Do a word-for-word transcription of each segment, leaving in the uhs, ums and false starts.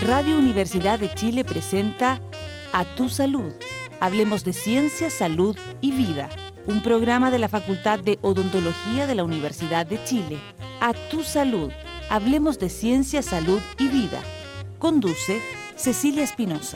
Radio Universidad de Chile presenta A Tu Salud. Hablemos de ciencia, salud y vida. Un programa de la Facultad de Odontología de la Universidad de Chile. A Tu Salud. Hablemos de ciencia, salud y vida. Conduce Cecilia Espinosa.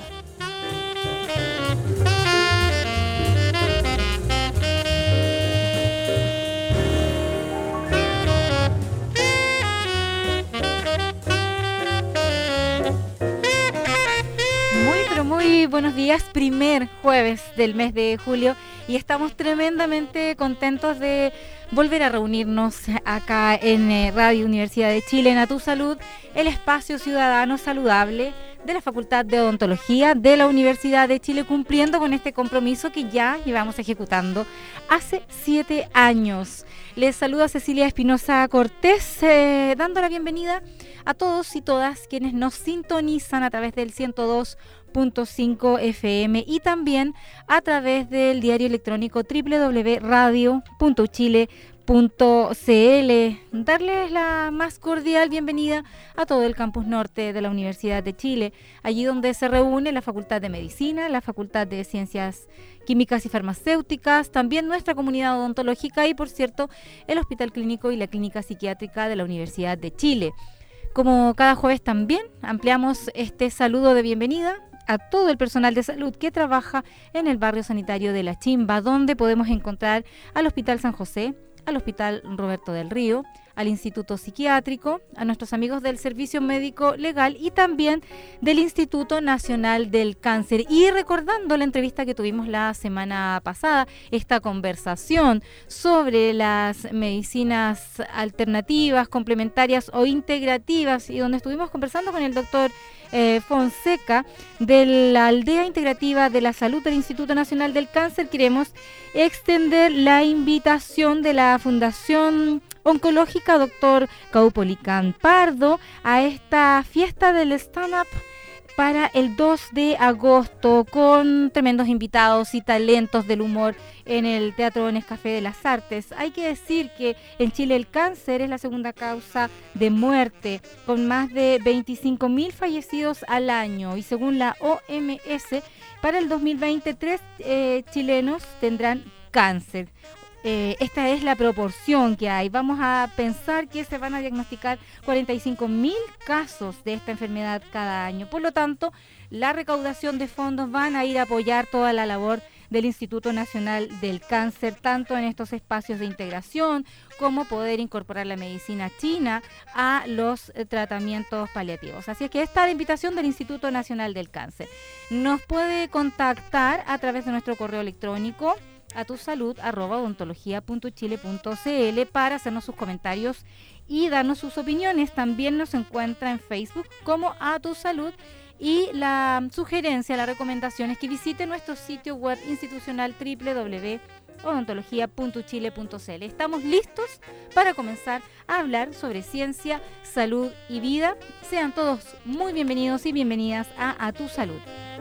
Muy buenos días, primer jueves del mes de julio y estamos tremendamente contentos de volver a reunirnos acá en Radio Universidad de Chile, en A Tu Salud, el espacio ciudadano saludable de la Facultad de Odontología de la Universidad de Chile, cumpliendo con este compromiso que ya llevamos ejecutando hace siete años. Les saluda Cecilia Espinosa Cortés, eh, dando la bienvenida a todos y todas quienes nos sintonizan a través del ciento dos punto cinco F M y también a través del diario electrónico doble u doble u doble u punto radio punto chile punto c l. Darles la más cordial bienvenida a todo el campus norte de la Universidad de Chile, allí donde se reúne la Facultad de Medicina, la Facultad de Ciencias Químicas y Farmacéuticas, también nuestra comunidad odontológica y, por cierto, el Hospital Clínico y la Clínica Psiquiátrica de la Universidad de Chile. Como cada jueves también ampliamos este saludo de bienvenida a todo el personal de salud que trabaja en el barrio sanitario de La Chimba, donde podemos encontrar al Hospital San José, al Hospital Roberto del Río, al Instituto Psiquiátrico, a nuestros amigos del Servicio Médico Legal y también del Instituto Nacional del Cáncer. Y recordando la entrevista que tuvimos la semana pasada, esta conversación sobre las medicinas alternativas, complementarias o integrativas, y donde estuvimos conversando con el doctor Eh, Fonseca de la Aldea Integrativa de la Salud del Instituto Nacional del Cáncer, queremos extender la invitación de la Fundación Oncológica doctor Caupolicán Pardo a esta fiesta del stand-up para el dos de agosto, con tremendos invitados y talentos del humor en el Teatro Nescafé de las Artes. Hay que decir que en Chile el cáncer es la segunda causa de muerte, con más de veinticinco mil fallecidos al año, y según la O M S, para el dos mil veintitrés eh, chilenos tendrán cáncer. Eh, esta es la proporción que hay. Vamos a pensar que se van a diagnosticar cuarenta y cinco mil casos de esta enfermedad cada año. Por lo tanto, la recaudación de fondos van a ir a apoyar toda la labor del Instituto Nacional del Cáncer, tanto en estos espacios de integración como poder incorporar la medicina china a los eh, tratamientos paliativos. Así es que esta es la invitación del Instituto Nacional del Cáncer. Nos puede contactar a través de nuestro correo electrónico a tu salud arroba odontología punto chile punto c l para hacernos sus comentarios y darnos sus opiniones. También nos encuentra en Facebook como A Tu Salud, y la sugerencia, la recomendación es que visite nuestro sitio web institucional doble u doble u doble u punto odontología punto chile punto c l. Estamos listos para comenzar a hablar sobre ciencia, salud y vida. Sean todos muy bienvenidos y bienvenidas a A Tu Salud.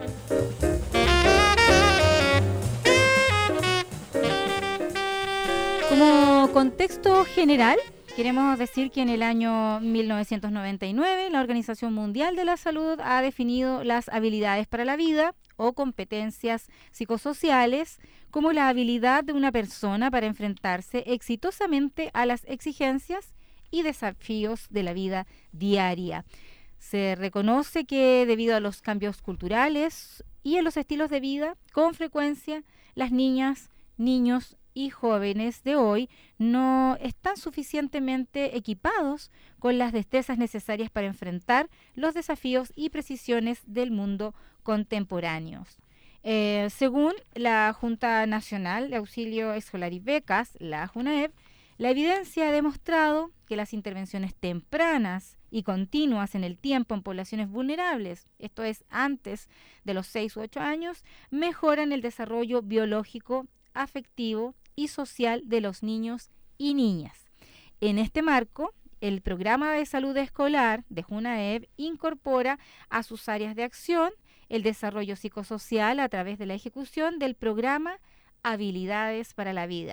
Como contexto general, queremos decir que en el año mil novecientos noventa y nueve la Organización Mundial de la Salud ha definido las habilidades para la vida o competencias psicosociales como la habilidad de una persona para enfrentarse exitosamente a las exigencias y desafíos de la vida diaria. Se reconoce que debido a los cambios culturales y en los estilos de vida, con frecuencia las niñas, niños y jóvenes de hoy no están suficientemente equipados con las destrezas necesarias para enfrentar los desafíos y precisiones del mundo contemporáneos. Eh, según la Junta Nacional de Auxilio Escolar y Becas, la JUNAEB, la evidencia ha demostrado que las intervenciones tempranas y continuas en el tiempo en poblaciones vulnerables, esto es antes de los seis u ocho años, mejoran el desarrollo biológico, afectivo y social de los niños y niñas. En este marco, el Programa de Salud Escolar de JUNAEB incorpora a sus áreas de acción el desarrollo psicosocial a través de la ejecución del programa Habilidades para la Vida,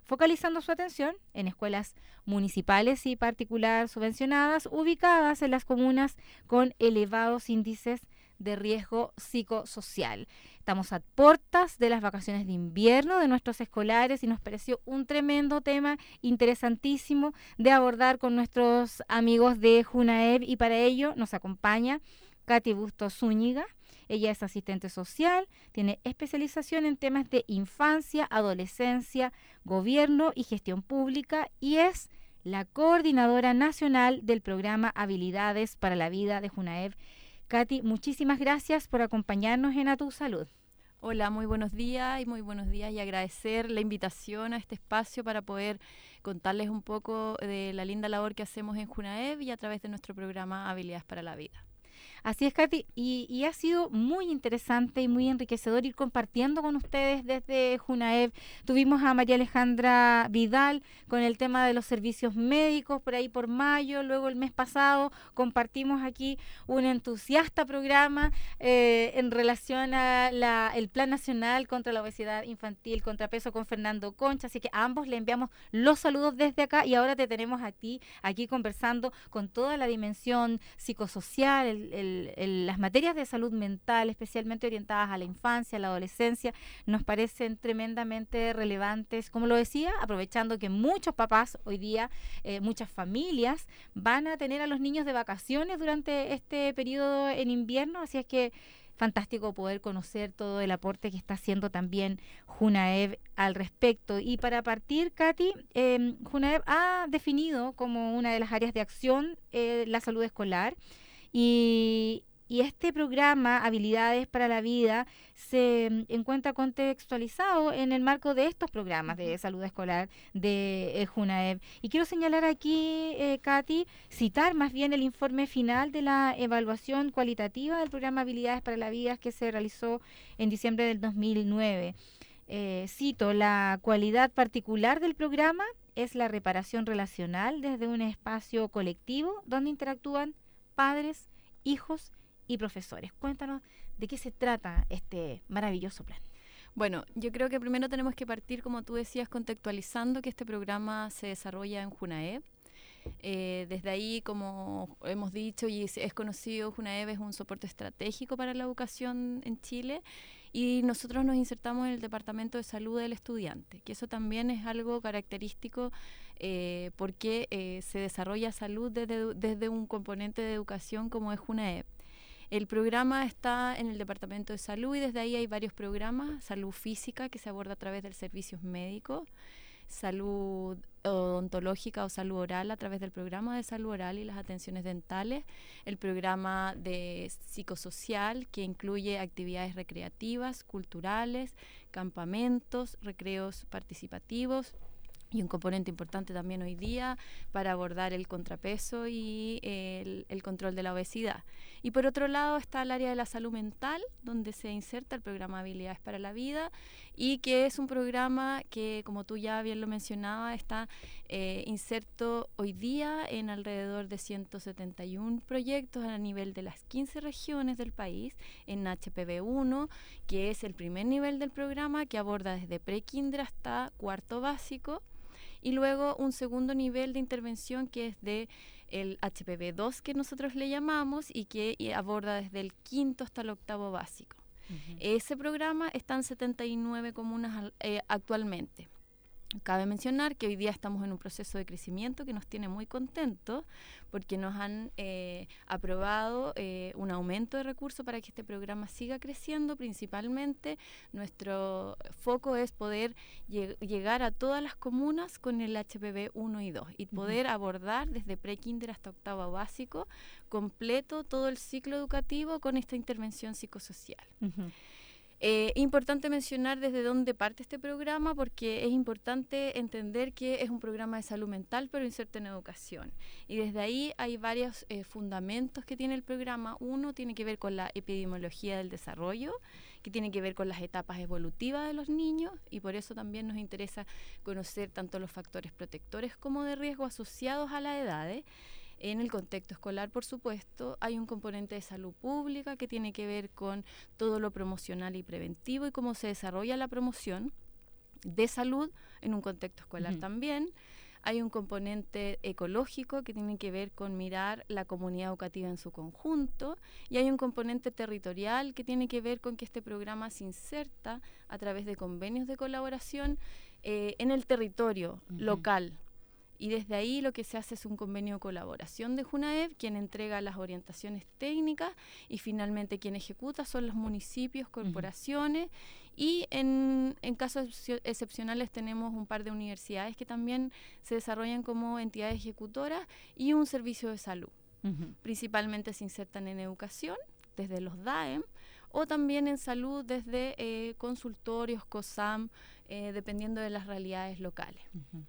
focalizando su atención en escuelas municipales y particular subvencionadas ubicadas en las comunas con elevados índices de riesgo psicosocial. Estamos a puertas de las vacaciones de invierno de nuestros escolares y nos pareció un tremendo tema interesantísimo de abordar con nuestros amigos de Junaev, y para ello nos acompaña Katy Bustos Zúñiga. Ella es asistente social, tiene especialización en temas de infancia, adolescencia, gobierno y gestión pública, y es la coordinadora nacional del programa Habilidades para la Vida de Junaev. Katy, muchísimas gracias por acompañarnos en A Tu Salud. Hola, muy buenos días y muy buenos días y agradecer la invitación a este espacio para poder contarles un poco de la linda labor que hacemos en Junaev y a través de nuestro programa Habilidades para la Vida. Así es, Katy, y, y ha sido muy interesante y muy enriquecedor ir compartiendo con ustedes desde Junaev. Tuvimos a María Alejandra Vidal con el tema de los servicios médicos por ahí por mayo, luego el mes pasado compartimos aquí un entusiasta programa eh, en relación a la, el Plan Nacional contra la Obesidad Infantil, Contrapeso, con Fernando Concha, así que a ambos le enviamos los saludos desde acá, y ahora te tenemos a ti aquí conversando con toda la dimensión psicosocial, el, el El, el, las materias de salud mental, especialmente orientadas a la infancia, a la adolescencia, nos parecen tremendamente relevantes. Como lo decía, aprovechando que muchos papás hoy día, eh, muchas familias, van a tener a los niños de vacaciones durante este periodo en invierno, así es que fantástico poder conocer todo el aporte que está haciendo también Junaev al respecto. Y para partir, Katy, eh, Junaev ha definido como una de las áreas de acción eh, la salud escolar. Y, y este programa, Habilidades para la Vida, se encuentra contextualizado en el marco de estos programas de salud escolar de eh, Junaev. Y quiero señalar aquí, eh, Katy, citar más bien el informe final de la evaluación cualitativa del programa Habilidades para la Vida que se realizó en diciembre del dos mil nueve. Eh, cito, la cualidad particular del programa es la reparación relacional desde un espacio colectivo donde interactúan padres, hijos y profesores. Cuéntanos de qué se trata este maravilloso plan. Bueno, yo creo que primero tenemos que partir, como tú decías, contextualizando que este programa se desarrolla en Junaev. Eh, desde ahí, como hemos dicho y es conocido, Junaev es un soporte estratégico para la educación en Chile, y nosotros nos insertamos en el Departamento de Salud del Estudiante, que eso también es algo característico eh, porque eh, se desarrolla salud desde, desde un componente de educación como es Junaev. El programa está en el Departamento de Salud y desde ahí hay varios programas: salud física, que se aborda a través de servicios médicos; salud odontológica o salud oral a través del programa de salud oral y las atenciones dentales; el programa de psicosocial, que incluye actividades recreativas, culturales, campamentos, recreos participativos, y un componente importante también hoy día para abordar el contrapeso y el, el control de la obesidad. Y por otro lado está el área de la salud mental, donde se inserta el programa Habilidades para la Vida, y que es un programa que, como tú ya bien lo mencionabas, está eh, inserto hoy día en alrededor de ciento setenta y uno proyectos a nivel de las quince regiones del país, en H P V uno, que es el primer nivel del programa, que aborda desde pre-kinder hasta cuarto básico, y luego un segundo nivel de intervención que es de el H P V dos, que nosotros le llamamos, y que aborda desde el quinto hasta el octavo básico. Uh-huh. Ese programa está en setenta y nueve comunas eh, actualmente. Cabe mencionar que hoy día estamos en un proceso de crecimiento que nos tiene muy contentos, porque nos han eh, aprobado eh, un aumento de recursos para que este programa siga creciendo. Principalmente nuestro foco es poder lleg- llegar a todas las comunas con el H P V uno y dos y poder uh-huh. abordar desde pre-kinder hasta octavo básico completo todo el ciclo educativo con esta intervención psicosocial. Uh-huh. Eh, importante mencionar desde dónde parte este programa, porque es importante entender que es un programa de salud mental pero inserto en educación, y desde ahí hay varios eh, fundamentos que tiene el programa. Uno tiene que ver con la epidemiología del desarrollo, que tiene que ver con las etapas evolutivas de los niños, y por eso también nos interesa conocer tanto los factores protectores como de riesgo asociados a las edades. En el contexto escolar, por supuesto, hay un componente de salud pública que tiene que ver con todo lo promocional y preventivo y cómo se desarrolla la promoción. de salud en un contexto escolar Uh-huh. también. Hay un componente ecológico que tiene que ver con mirar la comunidad educativa en su conjunto, y hay un componente territorial que tiene que ver con que este programa se inserta a través de convenios de colaboración eh, en el territorio Uh-huh. local. Y desde ahí lo que se hace es un convenio de colaboración de JUNAEV, quien entrega las orientaciones técnicas, y finalmente quien ejecuta son los municipios, corporaciones, uh-huh. y en, en casos excepcionales tenemos un par de universidades que también se desarrollan como entidades ejecutoras, y un servicio de salud. Uh-huh. Principalmente se insertan en educación, desde los D A E M, o también en salud desde eh, consultorios, COSAM, eh, dependiendo de las realidades locales. Uh-huh.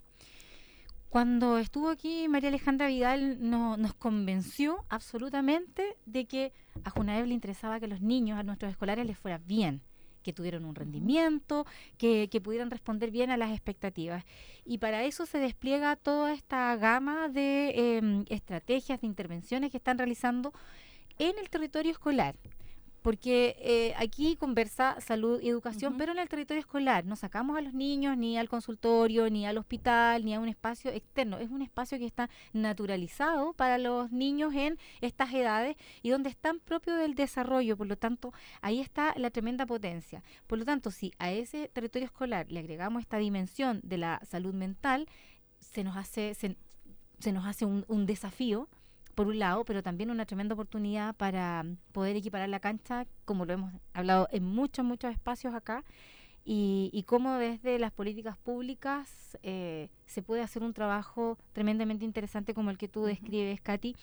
Cuando estuvo aquí María Alejandra Vidal no, nos convenció absolutamente de que a JUNAEV le interesaba que los niños, a nuestros escolares, les fuera bien, que tuvieran un rendimiento, que, que pudieran responder bien a las expectativas. Y para eso se despliega toda esta gama de eh, estrategias, de intervenciones que están realizando en el territorio escolar. Porque eh, aquí conversa salud y educación, uh-huh. pero en el territorio escolar no sacamos a los niños ni al consultorio, ni al hospital, ni a un espacio externo. Es un espacio que está naturalizado para los niños en estas edades y donde están propio del desarrollo. Por lo tanto, ahí está la tremenda potencia. Por lo tanto, si a ese territorio escolar le agregamos esta dimensión de la salud mental, se nos hace, se, se nos hace un, un desafío, por un lado, pero también una tremenda oportunidad para poder equiparar la cancha, como lo hemos hablado en muchos, muchos espacios acá, y, y cómo desde las políticas públicas eh, se puede hacer un trabajo tremendamente interesante como el que tú describes, Katy.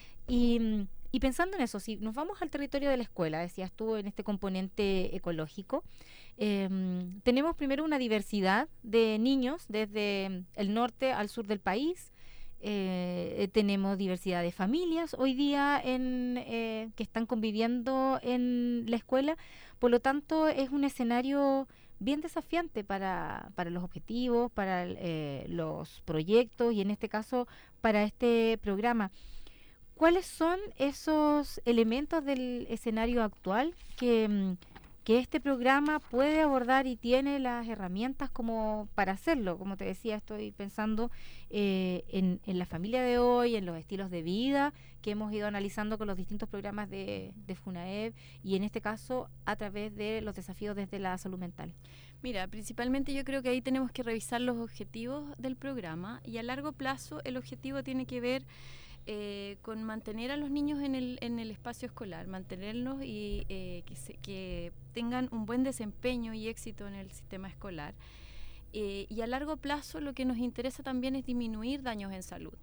Y, y pensando en eso, si nos vamos al territorio de la escuela, decías tú, en este componente ecológico, eh, tenemos primero una diversidad de niños desde el norte al sur del país. Eh, tenemos diversidad de familias hoy día en, eh, que están conviviendo en la escuela, por lo tanto es un escenario bien desafiante para, para los objetivos, para eh, los proyectos y en este caso para este programa. ¿Cuáles son esos elementos del escenario actual que, que este programa puede abordar y tiene las herramientas como para hacerlo? Como te decía, estoy pensando eh, en, en la familia de hoy, en los estilos de vida que hemos ido analizando con los distintos programas de, de JUNAEV y en este caso a través de los desafíos desde la salud mental. Mira, principalmente yo creo que ahí tenemos que revisar los objetivos del programa, y a largo plazo el objetivo tiene que ver Eh, con mantener a los niños en el, en el espacio escolar, mantenerlos y eh, que, se, que tengan un buen desempeño y éxito en el sistema escolar. Eh, y a largo plazo lo que nos interesa también es disminuir daños en salud.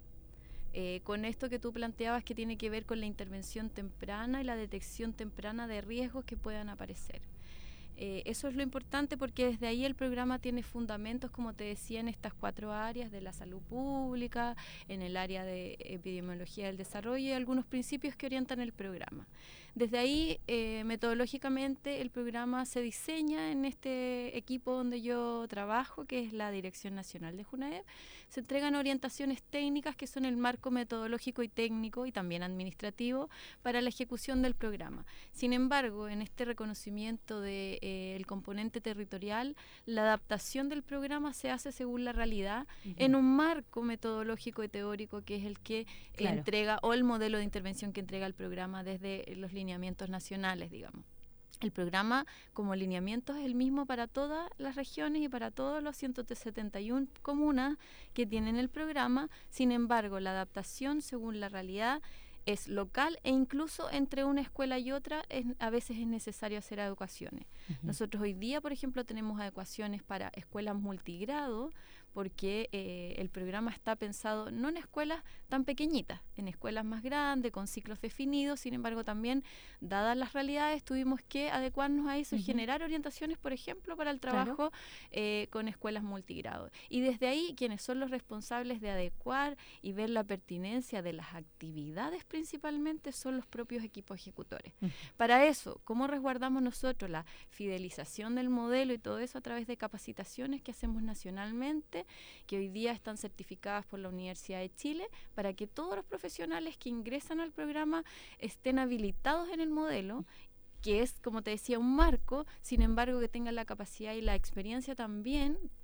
Eh, con esto que tú planteabas, que tiene que ver con la intervención temprana y la detección temprana de riesgos que puedan aparecer. Eh, eso es lo importante, porque desde ahí el programa tiene fundamentos, como te decía, en estas cuatro áreas de la salud pública, en el área de epidemiología del desarrollo y algunos principios que orientan el programa. Desde ahí, eh, metodológicamente, el programa se diseña en este equipo donde yo trabajo, que es la Dirección Nacional de JUNAEV. Se entregan orientaciones técnicas que son el marco metodológico y técnico y también administrativo para la ejecución del programa. Sin embargo, en este reconocimiento de eh, el componente territorial, la adaptación del programa se hace según la realidad, uh-huh. en un marco metodológico y teórico que es el que claro. entrega, o el modelo de intervención que entrega el programa desde los lineamientos nacionales, digamos. El programa como lineamiento es el mismo para todas las regiones y para todos los ciento setenta y una comunas que tienen el programa. Sin embargo, la adaptación según la realidad es local, e incluso entre una escuela y otra es, a veces es necesario hacer adecuaciones. Uh-huh. Nosotros hoy día, por ejemplo, tenemos adecuaciones para escuelas multigrado, porque eh, el programa está pensado no en escuelas tan pequeñitas, en escuelas más grandes, con ciclos definidos. Sin embargo, también, dadas las realidades, tuvimos que adecuarnos a eso, uh-huh. y generar orientaciones, por ejemplo, para el trabajo, claro. eh, con escuelas multigrado. Y desde ahí, quienes son los responsables de adecuar y ver la pertinencia de las actividades principalmente son los propios equipos ejecutores. Uh-huh. Para eso, ¿cómo resguardamos nosotros la fidelización del modelo y todo eso? A través de capacitaciones que hacemos nacionalmente, que hoy día están certificadas por la Universidad de Chile, para que todos los profesionales que ingresan al programa estén habilitados en el modelo, que es, como te decía, un marco, sin embargo, que tengan la capacidad y la experiencia también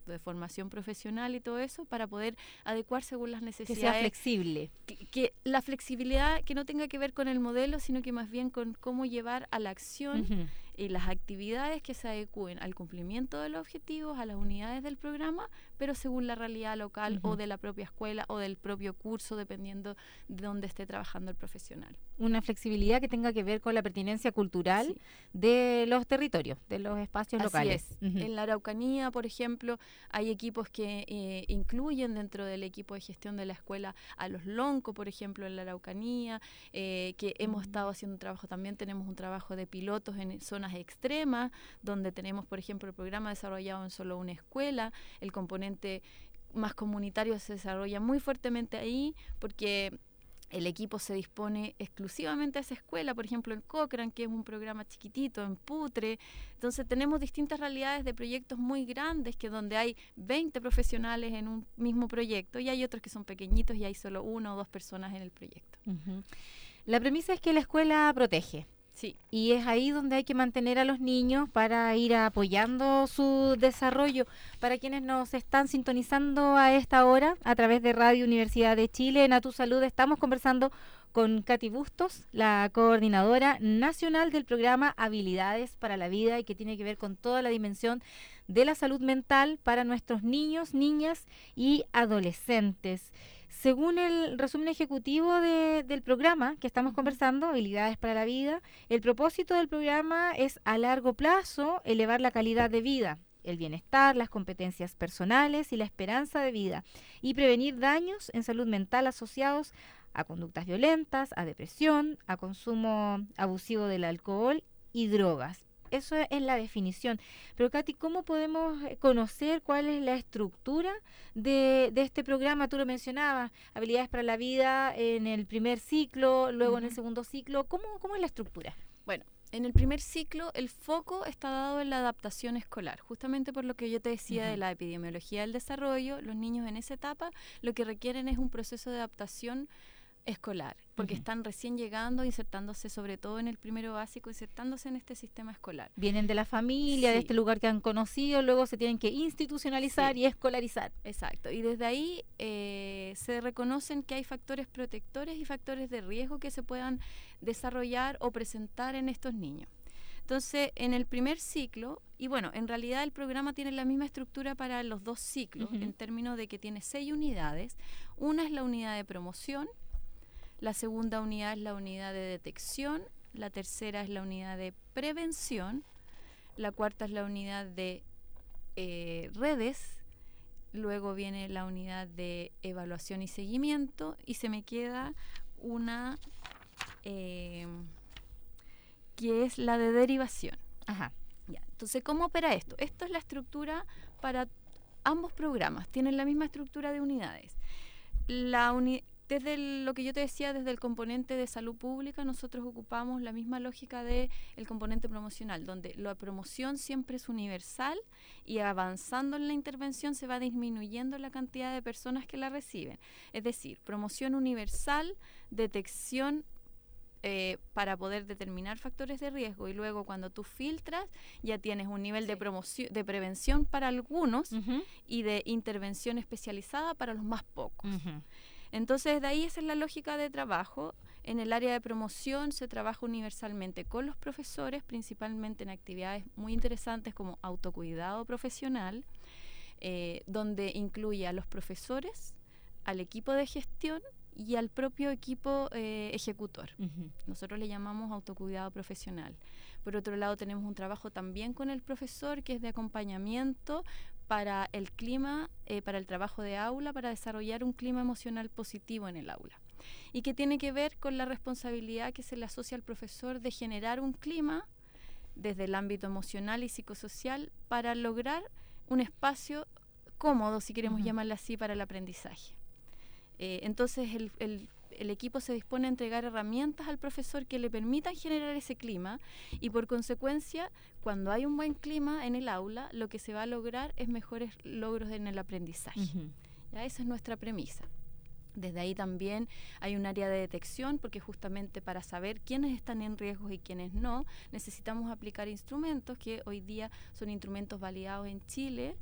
¿cierto?, de formación profesional y todo eso, para poder adecuar según las necesidades. Que sea flexible. Que, que la flexibilidad que no tenga que ver con el modelo, sino que más bien con cómo llevar a la acción uh-huh. y las actividades que se adecúen al cumplimiento de los objetivos, a las unidades del programa, pero según la realidad local uh-huh. o de la propia escuela o del propio curso, dependiendo de dónde esté trabajando el profesional. Una flexibilidad que tenga que ver con la pertinencia cultural sí. de los territorios, de los espacios Así locales. Es. Uh-huh. En la Araucanía, por ejemplo, hay equipos que eh, incluyen dentro del equipo de gestión de la escuela a los Lonco, por ejemplo, en la Araucanía, eh, que uh-huh. hemos estado haciendo un trabajo también, tenemos un trabajo de pilotos en zonas extremas, donde tenemos, por ejemplo, el programa desarrollado en solo una escuela, el componente más comunitario se desarrolla muy fuertemente ahí, porque el equipo se dispone exclusivamente a esa escuela, por ejemplo en Cochrane, que es un programa chiquitito, en Putre. Entonces tenemos distintas realidades de proyectos muy grandes, que donde hay veinte profesionales en un mismo proyecto, y hay otros que son pequeñitos y hay solo una o dos personas en el proyecto. Uh-huh. La premisa es que la escuela protege. Sí. Y es ahí donde hay que mantener a los niños para ir apoyando su desarrollo. Para quienes nos están sintonizando a esta hora, a través de Radio Universidad de Chile, en A Tu Salud, estamos conversando con Katy Bustos, la coordinadora nacional del programa Habilidades para la Vida, y que tiene que ver con toda la dimensión de la salud mental para nuestros niños, niñas y adolescentes. Según el resumen ejecutivo de, del programa que estamos conversando, Habilidades para la Vida, el propósito del programa es a largo plazo elevar la calidad de vida, el bienestar, las competencias personales y la esperanza de vida, y prevenir daños en salud mental asociados a conductas violentas, a depresión, a consumo abusivo del alcohol y drogas. Eso es la definición. Pero, Katy, ¿cómo podemos conocer cuál es la estructura de, de este programa? Tú lo mencionabas, Habilidades para la Vida en el primer ciclo, luego uh-huh. en el segundo ciclo. ¿Cómo, cómo es la estructura? Bueno, en el primer ciclo el foco está dado en la adaptación escolar, justamente por lo que yo te decía uh-huh. de la epidemiología del desarrollo. Los niños en esa etapa lo que requieren es un proceso de adaptación escolar, porque uh-huh. están recién llegando, insertándose sobre todo en el primero básico, insertándose en este sistema escolar. Vienen de la familia, sí. de este lugar que han conocido, luego se tienen que institucionalizar sí. y escolarizar. Exacto, y desde ahí eh, se reconocen que hay factores protectores y factores de riesgo que se puedan desarrollar o presentar en estos niños. Entonces, en el primer ciclo, y bueno, en realidad el programa tiene la misma estructura para los dos ciclos, uh-huh. en términos de que tiene seis unidades. Una es la unidad de promoción, la segunda unidad es la unidad de detección, la tercera es la unidad de prevención, la cuarta es la unidad de eh, redes, luego viene la unidad de evaluación y seguimiento, y se me queda una eh, que es la de derivación. Ajá. Ya, entonces, ¿cómo opera esto? Esto es la estructura para ambos programas, tienen la misma estructura de unidades. La unidad Desde el, lo que yo te decía, desde el componente de salud pública, nosotros ocupamos la misma lógica del componente promocional, donde la promoción siempre es universal y avanzando en la intervención se va disminuyendo la cantidad de personas que la reciben. Es decir, promoción universal, detección eh, para poder determinar factores de riesgo, y luego cuando tú filtras ya tienes un nivel sí. de promoción, de prevención para algunos uh-huh. y de intervención especializada para los más pocos. Uh-huh. Entonces, de ahí esa es la lógica de trabajo. En el área de promoción se trabaja universalmente con los profesores, principalmente en actividades muy interesantes como autocuidado profesional, eh, donde incluye a los profesores, al equipo de gestión y al propio equipo eh, ejecutor. Uh-huh. Nosotros le llamamos autocuidado profesional. Por otro lado, tenemos un trabajo también con el profesor, que es de acompañamiento para el clima, eh, para el trabajo de aula, para desarrollar un clima emocional positivo en el aula, y que tiene que ver con la responsabilidad que se le asocia al profesor de generar un clima desde el ámbito emocional y psicosocial para lograr un espacio cómodo, si queremos uh-huh. llamarlo así, para el aprendizaje. Eh, entonces el, el, el equipo se dispone a entregar herramientas al profesor que le permitan generar ese clima, y por consecuencia, cuando hay un buen clima en el aula, lo que se va a lograr es mejores logros en el aprendizaje. Uh-huh. ¿Ya? Esa es nuestra premisa. Desde ahí también hay un área de detección, porque justamente para saber quiénes están en riesgo y quiénes no, necesitamos aplicar instrumentos que hoy día son instrumentos validados en Chile,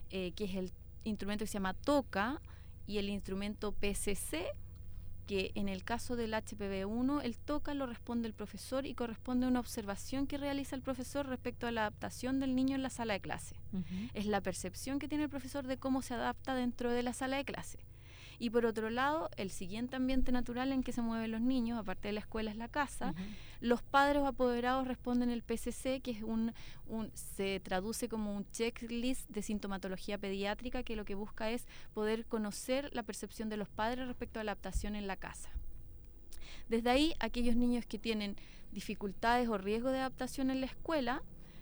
eh, que es el instrumento que se llama TOCA, y el instrumento P C C, que en el caso del H P V uno, el TOCA lo responde el profesor y corresponde a una observación que realiza el profesor respecto a la adaptación del niño en la sala de clase. Uh-huh. Es la percepción que tiene el profesor de cómo se adapta dentro de la sala de clase. Y por otro lado, el siguiente ambiente natural en que se mueven los niños, aparte de la escuela, es la casa. Uh-huh. Los padres o apoderados responden el P C C, que es un, un se traduce como un checklist de sintomatología pediátrica, que lo que busca es poder conocer la percepción de los padres respecto a la adaptación en la casa. Desde ahí, aquellos niños que tienen dificultades o riesgo de adaptación en la escuela,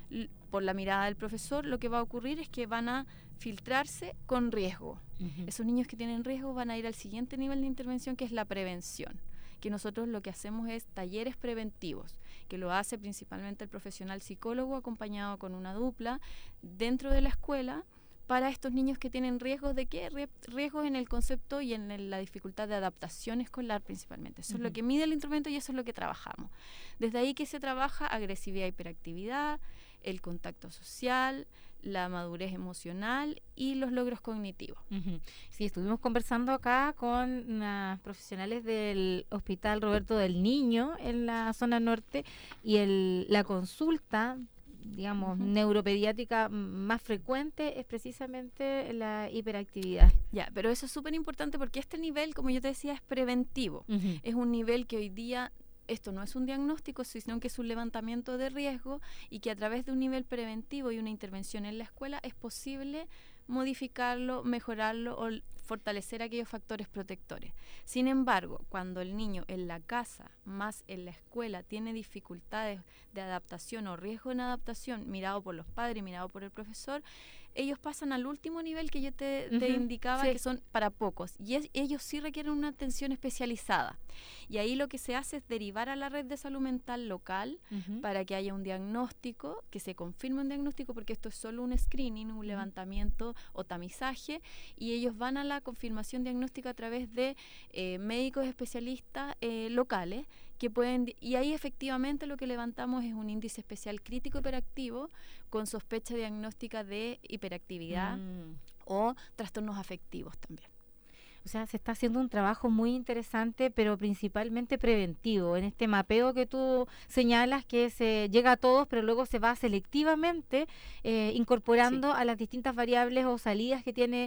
por la mirada del profesor, lo que va a ocurrir es que van a filtrarse con riesgo. Uh-huh. Esos niños que tienen riesgo van a ir al siguiente nivel de intervención, que es la prevención, que nosotros lo que hacemos es talleres preventivos, que lo hace principalmente el profesional psicólogo acompañado con una dupla dentro de la escuela, para estos niños que tienen riesgos de qué, riesgos en el concepto y en el, la dificultad de adaptación escolar principalmente. Eso uh-huh. es lo que mide el instrumento y eso es lo que trabajamos. Desde ahí que se trabaja agresividad, hiperactividad, el contacto social, la madurez emocional y los logros cognitivos. Uh-huh. Sí, estuvimos conversando acá con unas profesionales del Hospital Roberto del Niño en la zona norte, y el, la consulta, digamos, uh-huh. neuropediátrica más frecuente es precisamente la hiperactividad. Ya, pero eso es súper importante porque este nivel, como yo te decía, es preventivo. Uh-huh. Es un nivel que hoy día, esto no es un diagnóstico, sino que es un levantamiento de riesgo, y que a través de un nivel preventivo y una intervención en la escuela es posible modificarlo, mejorarlo o fortalecer aquellos factores protectores. Sin embargo, cuando el niño en la casa más en la escuela tiene dificultades de adaptación o riesgo en adaptación, mirado por los padres, mirado por el profesor, ellos pasan al último nivel que yo te, te uh-huh, indicaba, sí. que son para pocos, y es, ellos sí requieren una atención especializada, y ahí lo que se hace es derivar a la red de salud mental local uh-huh. para que haya un diagnóstico, que se confirme un diagnóstico, porque esto es solo un screening, un uh-huh. levantamiento o tamizaje, y ellos van a la confirmación diagnóstica a través de eh, médicos especialistas eh, locales, que pueden, y ahí efectivamente lo que levantamos es un índice especial crítico hiperactivo con sospecha diagnóstica de hiperactividad mm. o trastornos afectivos también. O sea, se está haciendo un trabajo muy interesante, pero principalmente preventivo, en este mapeo que tú señalas, que se llega a todos, pero luego se va selectivamente eh, incorporando sí. a las distintas variables o salidas que tiene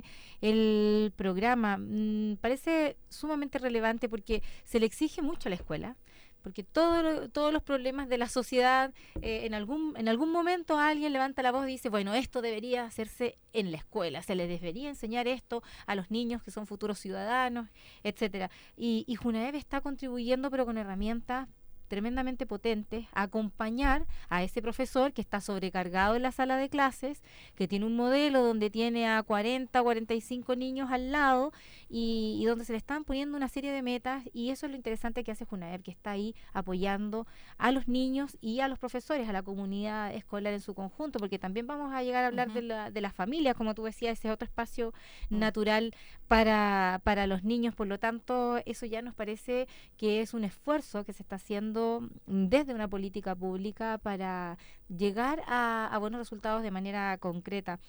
el programa. Mm, parece sumamente relevante porque se le exige mucho a la escuela, porque todo, todos los problemas de la sociedad, eh, en algún en algún momento alguien levanta la voz y dice, bueno, esto debería hacerse en la escuela, se les debería enseñar esto a los niños que son futuros ciudadanos, etcétera. Y, y Junaev está contribuyendo, pero con herramientas tremendamente potentes, a acompañar a ese profesor que está sobrecargado en la sala de clases, que tiene un modelo donde tiene a cuarenta, cuarenta y cinco niños al lado y, y donde se le están poniendo una serie de metas, y eso es lo interesante que hace Junaev, que está ahí apoyando a los niños y a los profesores, a la comunidad escolar en su conjunto, porque también vamos a llegar a hablar uh-huh. de, la, de las familias, como tú decías, ese otro espacio uh-huh. natural para, para los niños. Por lo tanto, eso ya nos parece que es un esfuerzo que se está haciendo desde una política pública para llegar a, a buenos resultados de manera concreta.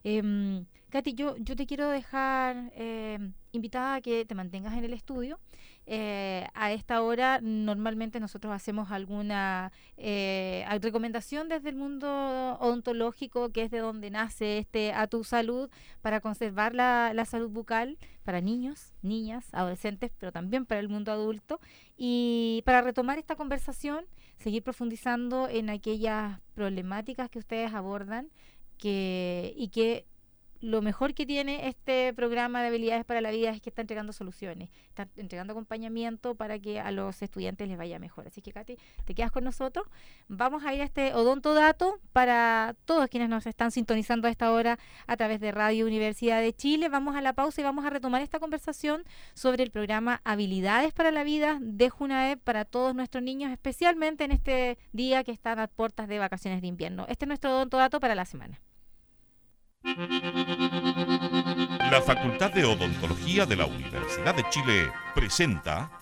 Eh, Katy, yo, yo te quiero dejar eh, invitada a que te mantengas en el estudio. Eh, a esta hora normalmente nosotros hacemos alguna eh, recomendación desde el mundo odontológico, que es de donde nace este A Tu Salud, para conservar la, la salud bucal para niños, niñas, adolescentes, pero también para el mundo adulto, y para retomar esta conversación, seguir profundizando en aquellas problemáticas que ustedes abordan, que y que lo mejor que tiene este programa de habilidades para la vida es que está entregando soluciones, está entregando acompañamiento para que a los estudiantes les vaya mejor. Así que, Katy, te quedas con nosotros. Vamos a ir a este odontodato para todos quienes nos están sintonizando a esta hora a través de Radio Universidad de Chile. Vamos a la pausa y vamos a retomar esta conversación sobre el programa Habilidades para la Vida de Junaev para todos nuestros niños, especialmente en este día que están a puertas de vacaciones de invierno. Este es nuestro odontodato para la semana. La Facultad de Odontología de la Universidad de Chile presenta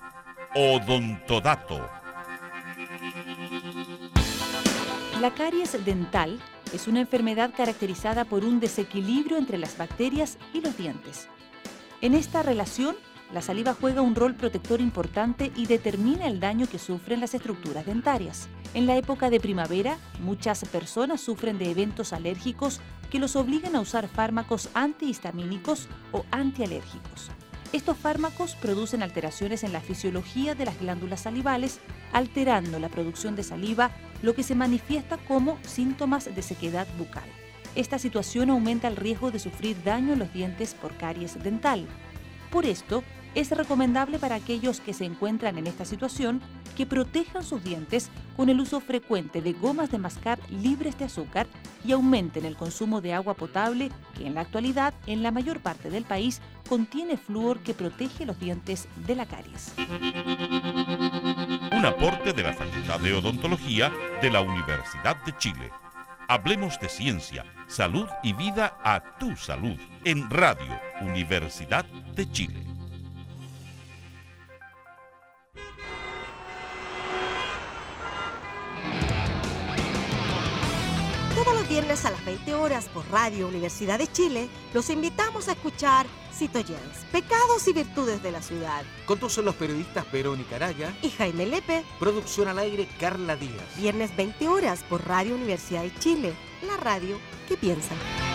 Odontodato. La caries dental es una enfermedad caracterizada por un desequilibrio entre las bacterias y los dientes. En esta relación, la saliva juega un rol protector importante y determina el daño que sufren las estructuras dentarias. En la época de primavera, muchas personas sufren de eventos alérgicos que los obligan a usar fármacos antihistamínicos o antialérgicos. Estos fármacos producen alteraciones en la fisiología de las glándulas salivales, alterando la producción de saliva, lo que se manifiesta como síntomas de sequedad bucal. Esta situación aumenta el riesgo de sufrir daño en los dientes por caries dental. Por esto, es recomendable para aquellos que se encuentran en esta situación que protejan sus dientes con el uso frecuente de gomas de mascar libres de azúcar y aumenten el consumo de agua potable, que en la actualidad, en la mayor parte del país, contiene flúor que protege los dientes de la caries. Un aporte de la Facultad de Odontología de la Universidad de Chile. Hablemos de ciencia, salud y vida a tu salud en Radio Universidad de Chile. Todos los viernes a las veinte horas por Radio Universidad de Chile, los invitamos a escuchar Citoyens, Pecados y Virtudes de la Ciudad. Conducen los periodistas Verónica Araya y Jaime Lepe. Producción al aire Carla Díaz. Viernes veinte horas por Radio Universidad de Chile, la radio que piensa.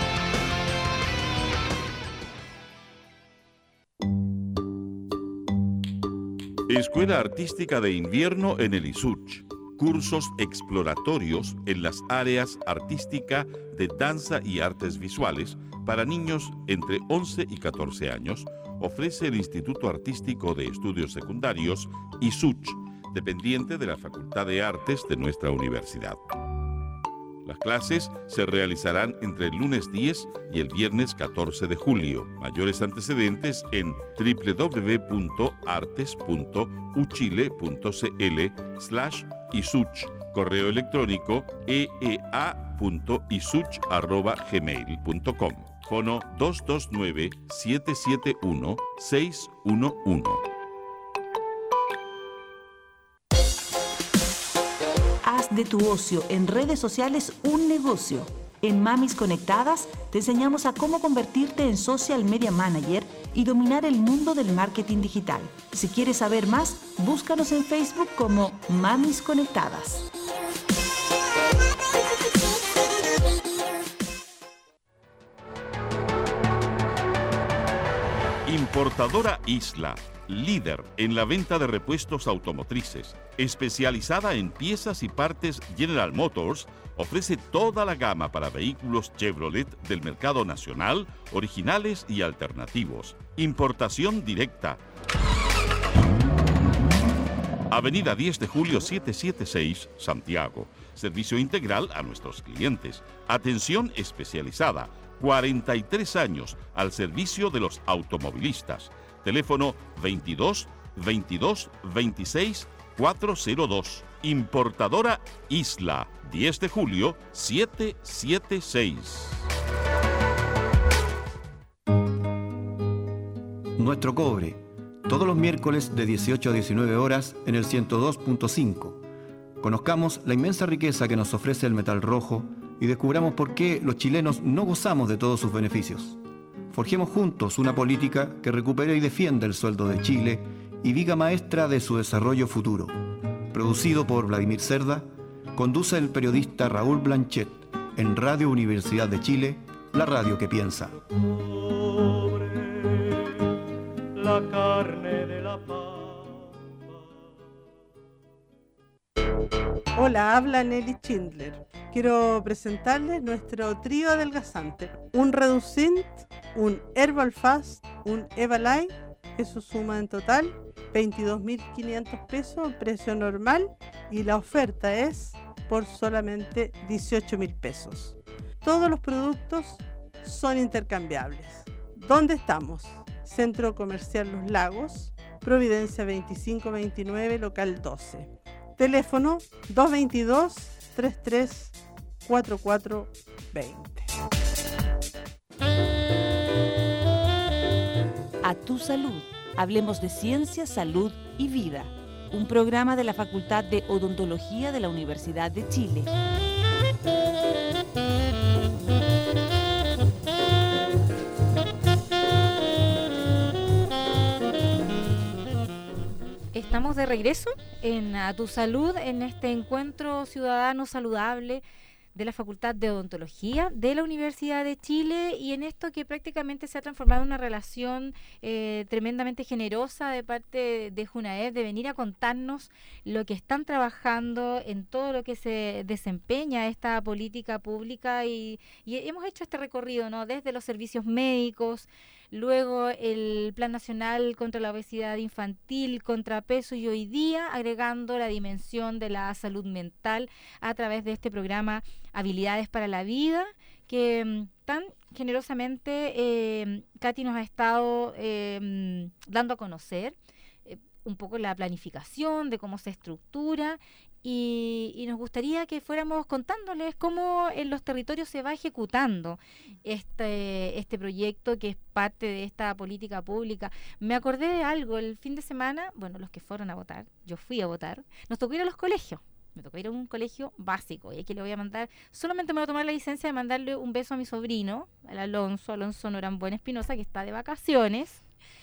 Escuela Artística de Invierno en el ISUCH. Cursos exploratorios en las áreas artística de danza y artes visuales para niños entre once y catorce años, ofrece el Instituto Artístico de Estudios Secundarios, ISUCH, dependiente de la Facultad de Artes de nuestra universidad. Las clases se realizarán entre el lunes diez y el viernes catorce de julio. Mayores antecedentes en w w w punto artes punto u chile punto c l slash isuch, correo electrónico e e a punto isuch arroba gmail punto com, fono dos dos nueve, siete siete uno, seis uno uno. Haz de tu ocio en redes sociales un negocio. En Mamis Conectadas te enseñamos a cómo convertirte en Social Media Manager y dominar el mundo del marketing digital. Si quieres saber más, búscanos en Facebook como Mamis Conectadas. Importadora Isla, líder en la venta de repuestos automotrices, especializada en piezas y partes General Motors, ofrece toda la gama para vehículos Chevrolet del mercado nacional, originales y alternativos. Importación directa. Avenida diez de julio setecientos setenta y seis, Santiago. Servicio integral a nuestros clientes. Atención especializada. cuarenta y tres años al servicio de los automovilistas. Teléfono veintidós, veintidós, veintiséis, cuatrocientos dos. Importadora Isla, diez de julio, setecientos setenta y seis. Nuestro cobre, todos los miércoles de dieciocho a diecinueve horas en el ciento dos punto cinco. Conozcamos la inmensa riqueza que nos ofrece el metal rojo y descubramos por qué los chilenos no gozamos de todos sus beneficios. Forjemos juntos una política que recupere y defienda el sueldo de Chile y viga maestra de su desarrollo futuro. Producido por Vladimir Cerda, conduce el periodista Raúl Blanchet en Radio Universidad de Chile, la radio que piensa. La carne de la pampa. Hola, habla Nelly Schindler. Quiero presentarles nuestro trío adelgazante. Un Reducint, un Herbal Fast, un Evalife. Eso suma en total veintidós mil quinientos pesos, precio normal. Y la oferta es por solamente dieciocho mil pesos. Todos los productos son intercambiables. ¿Dónde estamos? Centro Comercial Los Lagos, Providencia veinticinco veintinueve, local doce. Teléfono dos dos dos, tres tres cuatro cuatro dos cero. A tu salud. Hablemos de ciencia, salud y vida. Un programa de la Facultad de Odontología de la Universidad de Chile. Estamos de regreso en A Tu Salud, en este encuentro ciudadano saludable de la Facultad de Odontología de la Universidad de Chile, y en esto que prácticamente se ha transformado en una relación eh, tremendamente generosa de parte de Junaed, de venir a contarnos lo que están trabajando en todo lo que se desempeña esta política pública, y, y hemos hecho este recorrido, ¿no? Desde los servicios médicos, luego el Plan Nacional contra la Obesidad Infantil, Contrapeso, y hoy día agregando la dimensión de la salud mental a través de este programa Habilidades para la Vida, que mm, tan generosamente eh, Katy nos ha estado eh, dando a conocer eh, un poco la planificación de cómo se estructura. Y, y nos gustaría que fuéramos contándoles cómo en los territorios se va ejecutando este, este proyecto que es parte de esta política pública. Me acordé de algo el fin de semana, bueno, los que fueron a votar, yo fui a votar, nos tocó ir a los colegios. Me tocó ir a un colegio básico, y aquí le voy a mandar, solamente me voy a tomar la licencia de mandarle un beso a mi sobrino, al Alonso, Alonso Norambuena Espinosa, que está de vacaciones,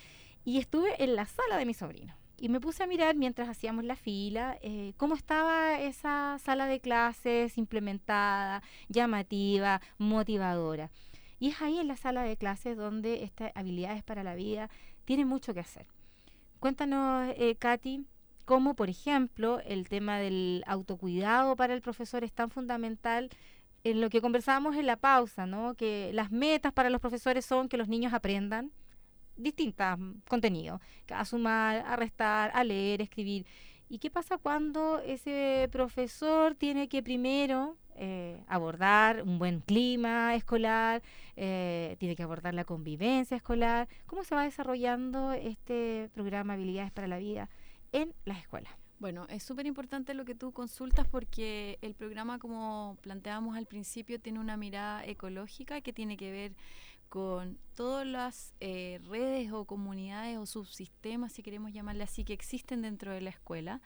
y estuve en la sala de mi sobrino. Y me puse a mirar mientras hacíamos la fila eh, cómo estaba esa sala de clases implementada, llamativa, motivadora. Y es ahí en la sala de clases donde estas Habilidades para la Vida tienen mucho que hacer. Cuéntanos, eh, Katy, cómo, por ejemplo, el tema del autocuidado para el profesor es tan fundamental en lo que conversábamos en la pausa, ¿no? Que las metas para los profesores son que los niños aprendan distintos contenidos, a sumar, a restar, a leer, escribir. ¿Y qué pasa cuando ese profesor tiene que primero eh, abordar un buen clima escolar, eh, tiene que abordar la convivencia escolar? ¿Cómo se va desarrollando este programa Habilidades para la Vida en las escuelas? Bueno, es súper importante lo que tú consultas, porque el programa, como planteábamos al principio, tiene una mirada ecológica que tiene que ver con todas las eh, redes o comunidades o subsistemas, si queremos llamarle así, que existen dentro de la escuela.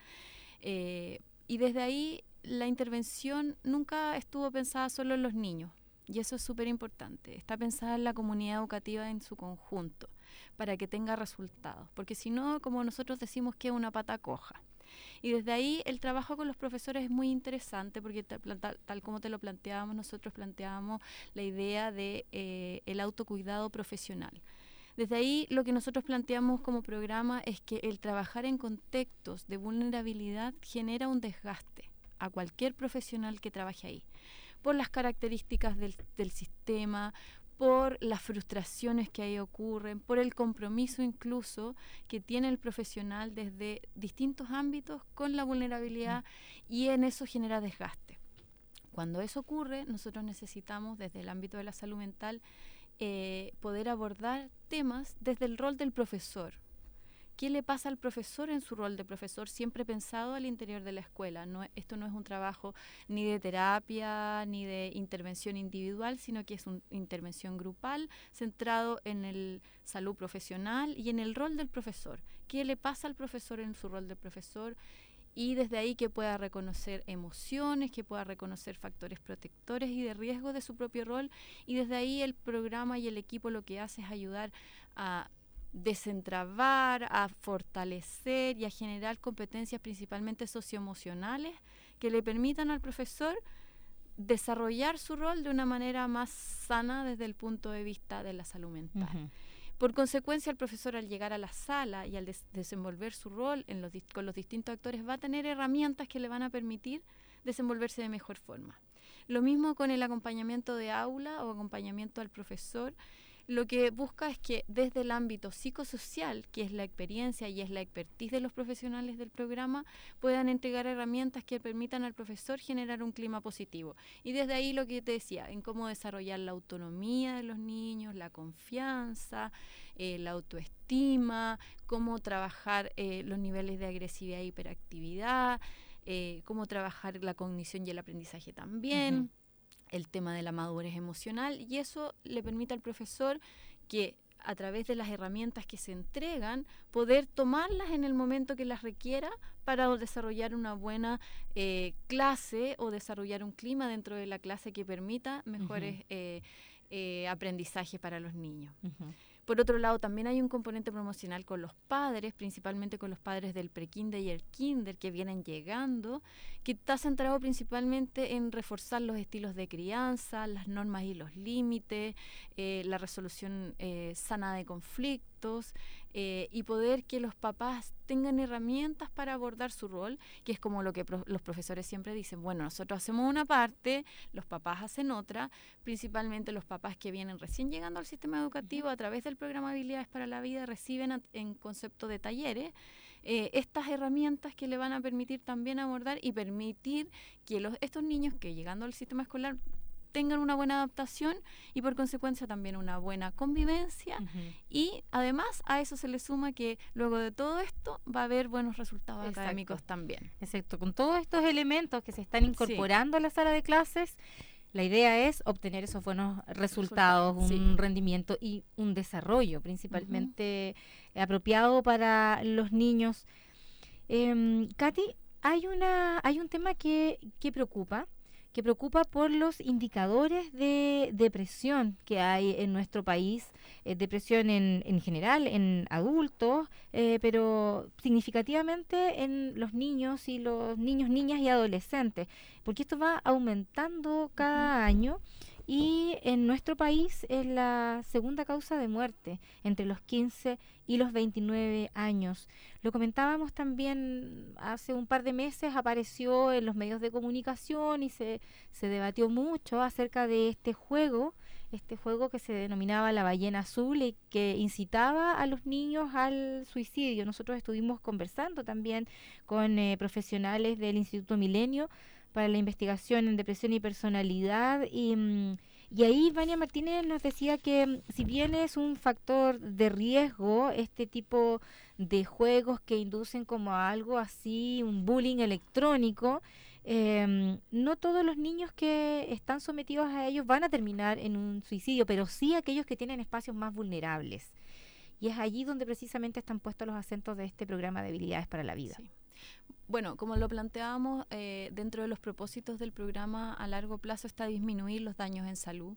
Eh, y desde ahí la intervención nunca estuvo pensada solo en los niños, y eso es súper importante. Está pensada en la comunidad educativa en su conjunto, para que tenga resultados, porque si no, como nosotros decimos, que es una pata coja. Y desde ahí el trabajo con los profesores es muy interesante, porque tal, tal, tal como te lo planteábamos, nosotros planteábamos la idea de eh, el autocuidado profesional. Desde ahí lo que nosotros planteamos como programa es que el trabajar en contextos de vulnerabilidad genera un desgaste a cualquier profesional que trabaje ahí, por las características del, del sistema, por las frustraciones que ahí ocurren, por el compromiso incluso que tiene el profesional desde distintos ámbitos con la vulnerabilidad, y en eso genera desgaste. Cuando eso ocurre, nosotros necesitamos desde el ámbito de la salud mental eh, poder abordar temas desde el rol del profesor. ¿Qué le pasa al profesor en su rol de profesor? Siempre pensado al interior de la escuela. No, esto no es un trabajo ni de terapia ni de intervención individual, sino que es una intervención grupal centrado en el salud profesional y en el rol del profesor. ¿Qué le pasa al profesor en su rol de profesor? Y desde ahí que pueda reconocer emociones, que pueda reconocer factores protectores y de riesgo de su propio rol. Y desde ahí el programa y el equipo lo que hace es ayudar a desentrabar, a fortalecer y a generar competencias principalmente socioemocionales que le permitan al profesor desarrollar su rol de una manera más sana desde el punto de vista de la salud mental. Uh-huh. Por consecuencia, el profesor, al llegar a la sala y al des- desenvolver su rol en los di- con los distintos actores, va a tener herramientas que le van a permitir desenvolverse de mejor forma. Lo mismo con el acompañamiento de aula o acompañamiento al profesor. Lo que busca es que desde el ámbito psicosocial, que es la experiencia y es la expertise de los profesionales del programa, puedan entregar herramientas que permitan al profesor generar un clima positivo. Y desde ahí lo que te decía, en cómo desarrollar la autonomía de los niños, la confianza, eh, la autoestima, cómo trabajar eh, los niveles de agresividad e hiperactividad, eh, cómo trabajar la cognición y el aprendizaje también. Uh-huh. El tema de la madurez emocional, y eso le permite al profesor que a través de las herramientas que se entregan, poder tomarlas en el momento que las requiera para desarrollar una buena eh, clase o desarrollar un clima dentro de la clase que permita mejores uh-huh. eh, eh, aprendizajes para los niños. Uh-huh. Por otro lado, también hay un componente promocional con los padres, principalmente con los padres del prekinder y el kinder que vienen llegando, que está centrado principalmente en reforzar los estilos de crianza, las normas y los límites, eh, la resolución eh, sana de conflictos, eh, y poder que los papás tengan herramientas para abordar su rol, que es como lo que pro- los profesores siempre dicen, bueno, nosotros hacemos una parte, los papás hacen otra, principalmente los papás que vienen recién llegando al sistema educativo a través del programa Habilidades para la Vida reciben a- en concepto de talleres eh, estas herramientas que le van a permitir también abordar y permitir que los, estos niños que llegando al sistema escolar tengan una buena adaptación y por consecuencia también una buena convivencia, uh-huh. y además a eso se le suma que luego de todo esto va a haber buenos resultados Exacto. académicos también. Exacto, con todos estos elementos que se están incorporando sí. a la sala de clases, la idea es obtener esos buenos resultados, Resulta, un sí. rendimiento y un desarrollo principalmente uh-huh. apropiado para los niños. Eh, Katy, hay una hay un tema que, que preocupa, que preocupa por los indicadores de depresión que hay en nuestro país, eh, depresión en, en general, en adultos, eh, pero significativamente en los niños y los niños, niñas y adolescentes, porque esto va aumentando cada uh-huh. año. Y en nuestro país es la segunda causa de muerte entre los quince y los veintinueve años. Lo comentábamos también hace un par de meses, apareció en los medios de comunicación y se, se debatió mucho acerca de este juego, este juego que se denominaba la ballena azul y que incitaba a los niños al suicidio. Nosotros estuvimos conversando también con eh, profesionales del Instituto Milenio para la investigación en depresión y personalidad, y, y ahí Vania Martínez nos decía que si bien es un factor de riesgo este tipo de juegos que inducen como a algo así, un bullying electrónico, eh, no todos los niños que están sometidos a ellos van a terminar en un suicidio, pero sí aquellos que tienen espacios más vulnerables. Y es allí donde precisamente están puestos los acentos de este programa de Habilidades para la Vida. Sí. Bueno, como lo planteábamos, eh, dentro de los propósitos del programa a largo plazo está disminuir los daños en salud.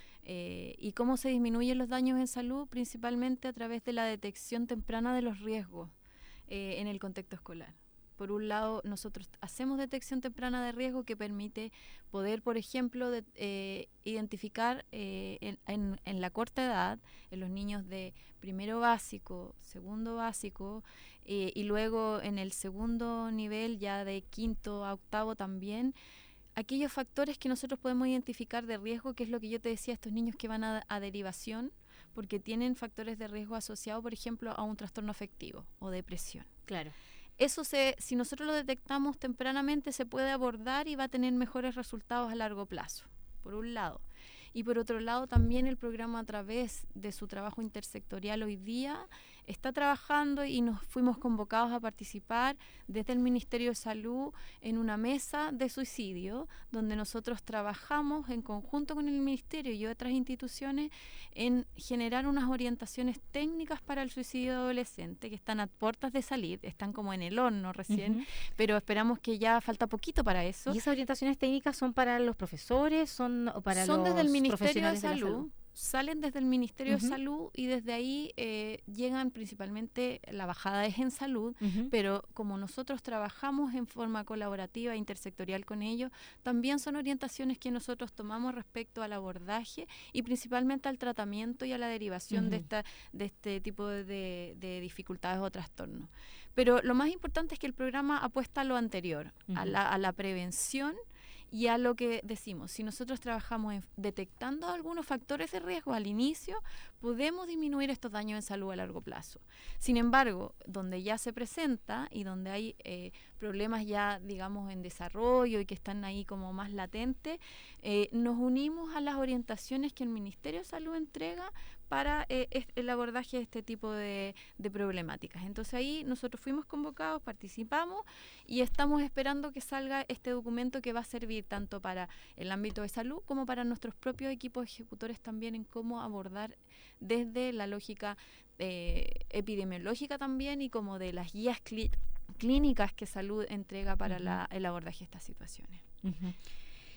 Eh, ¿Y cómo se disminuyen los daños en salud? Principalmente a través de la detección temprana de los riesgos eh, en el contexto escolar. Por un lado, nosotros hacemos detección temprana de riesgo que permite poder, por ejemplo, de, eh, identificar eh, en, en, en la corta edad, en los niños de primero básico, segundo básico, eh, y luego en el segundo nivel, ya de quinto a octavo también, aquellos factores que nosotros podemos identificar de riesgo, que es lo que yo te decía, estos niños que van a, a derivación, porque tienen factores de riesgo asociados, por ejemplo, a un trastorno afectivo o depresión. Claro. Eso, se, si nosotros lo detectamos tempranamente, se puede abordar y va a tener mejores resultados a largo plazo, por un lado. Y por otro lado, también el programa, a través de su trabajo intersectorial hoy día, está trabajando y nos fuimos convocados a participar desde el Ministerio de Salud en una mesa de suicidio, donde nosotros trabajamos en conjunto con el Ministerio y otras instituciones en generar unas orientaciones técnicas para el suicidio adolescente, que están a puertas de salir, están como en el horno recién, uh-huh. pero esperamos que ya falta poquito para eso. ¿Y esas orientaciones técnicas son para los profesores, son para son los desde el Ministerio de profesionales de la Salud? salud? Salen desde el Ministerio uh-huh. de Salud y desde ahí eh, llegan principalmente, la bajada es en salud, uh-huh. pero como nosotros trabajamos en forma colaborativa, intersectorial con ellos, también son orientaciones que nosotros tomamos respecto al abordaje y principalmente al tratamiento y a la derivación uh-huh. de, esta, de este tipo de, de, de dificultades o trastornos. Pero lo más importante es que el programa apuesta a lo anterior, uh-huh. a, la, a la prevención y a lo que decimos. Si nosotros trabajamos en detectando algunos factores de riesgo al inicio, podemos disminuir estos daños en salud a largo plazo. Sin embargo, donde ya se presenta y donde hay eh, problemas ya, digamos, en desarrollo y que están ahí como más latentes, eh, nos unimos a las orientaciones que el Ministerio de Salud entrega para eh, el abordaje de este tipo de, de problemáticas. Entonces ahí nosotros fuimos convocados, participamos y estamos esperando que salga este documento que va a servir tanto para el ámbito de salud como para nuestros propios equipos ejecutores también en cómo abordar desde la lógica eh, epidemiológica también y como de las guías clí- clínicas que salud entrega para uh-huh. la, el abordaje de estas situaciones. Uh-huh.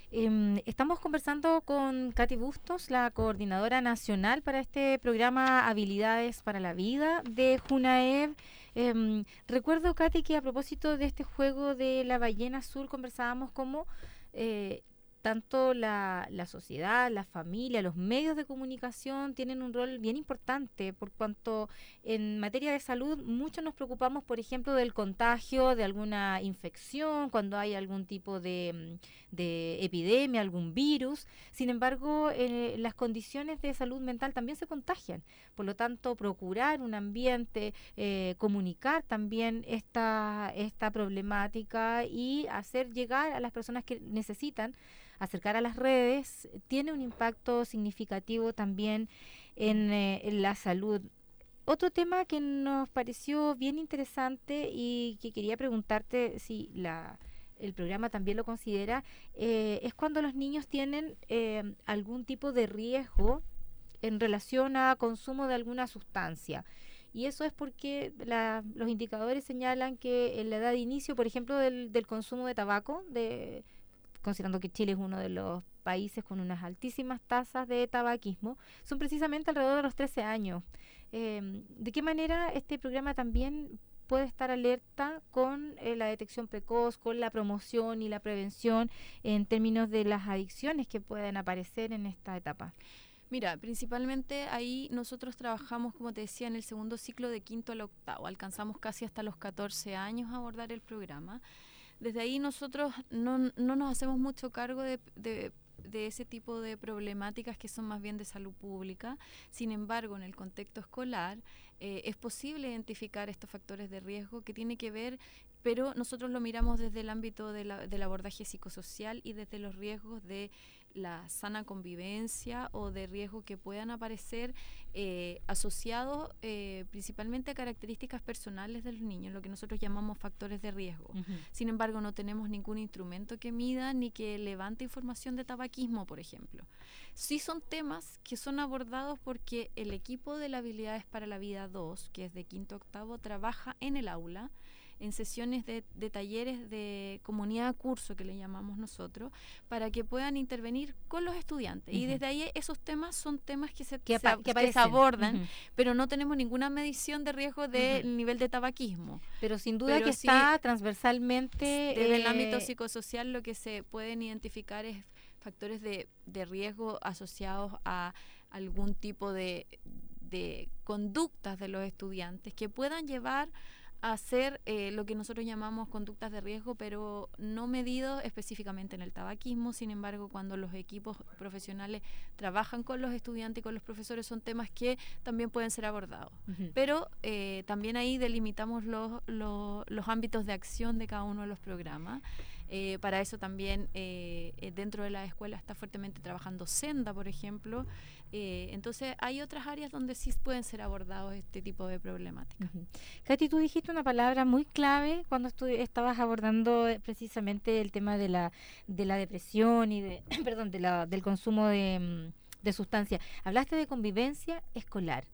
Eh, estamos conversando con Katy Bustos, la coordinadora nacional para este programa Habilidades para la Vida de JUNAEV. Eh, recuerdo, Katy, que a propósito de este juego de la ballena azul conversábamos cómo eh, tanto la, la sociedad, la familia, los medios de comunicación tienen un rol bien importante, por cuanto en materia de salud muchos nos preocupamos, por ejemplo, del contagio de alguna infección, cuando hay algún tipo de, de epidemia, algún virus. Sin embargo, eh, las condiciones de salud mental también se contagian. Por lo tanto, procurar un ambiente, eh, comunicar también esta, esta problemática y hacer llegar a las personas que necesitan acercar a las redes, tiene un impacto significativo también en, eh, en la salud. Otro tema que nos pareció bien interesante y que quería preguntarte si la, el programa también lo considera, eh, es cuando los niños tienen eh, algún tipo de riesgo en relación a consumo de alguna sustancia. Y eso es porque la, los indicadores señalan que en la edad de inicio, por ejemplo, del, del consumo de tabaco, de considerando que Chile es uno de los países con unas altísimas tasas de tabaquismo, son precisamente alrededor de los trece años. Eh, ¿De qué manera este programa también puede estar alerta con eh, la detección precoz, con la promoción y la prevención en términos de las adicciones que pueden aparecer en esta etapa? Mira, principalmente ahí nosotros trabajamos, como te decía, en el segundo ciclo de quinto al octavo. Alcanzamos casi hasta los catorce años a abordar el programa. Desde ahí nosotros no, no nos hacemos mucho cargo de, de, de ese tipo de problemáticas que son más bien de salud pública. Sin embargo, en el contexto escolar eh, es posible identificar estos factores de riesgo que tiene que ver, pero nosotros lo miramos desde el ámbito de la, del abordaje psicosocial y desde los riesgos de la sana convivencia o de riesgos que puedan aparecer eh, asociados eh, principalmente a características personales de los niños, lo que nosotros llamamos factores de riesgo. Uh-huh. Sin embargo, no tenemos ningún instrumento que mida ni que levante información de tabaquismo, por ejemplo. Sí son temas que son abordados porque el equipo de las Habilidades para la Vida dos, que es de quinto a octavo, trabaja en el aula en sesiones de, de talleres de comunidad curso, que le llamamos nosotros, para que puedan intervenir con los estudiantes. Uh-huh. Y desde ahí esos temas son temas que se, que, se, apa- que que se abordan, uh-huh. pero no tenemos ninguna medición de riesgo del uh-huh. nivel de tabaquismo. Pero sin duda pero que sí, está transversalmente... Desde eh, el ámbito psicosocial lo que se pueden identificar es factores de, de riesgo asociados a algún tipo de, de conductas de los estudiantes que puedan llevar hacer eh, lo que nosotros llamamos conductas de riesgo, pero no medido específicamente en el tabaquismo. Sin embargo, cuando los equipos profesionales trabajan con los estudiantes y con los profesores, son temas que también pueden ser abordados. Uh-huh. Pero eh, también ahí delimitamos los, los, los ámbitos de acción de cada uno de los programas. Eh, para eso también eh, dentro de la escuela está fuertemente trabajando Senda, por ejemplo. Eh, entonces hay otras áreas donde sí pueden ser abordados este tipo de problemáticas. Uh-huh. Katy, tú dijiste una palabra muy clave cuando tú estabas abordando precisamente el tema de la de la depresión y de perdón de la, del consumo de, de sustancias. Hablaste de convivencia escolar,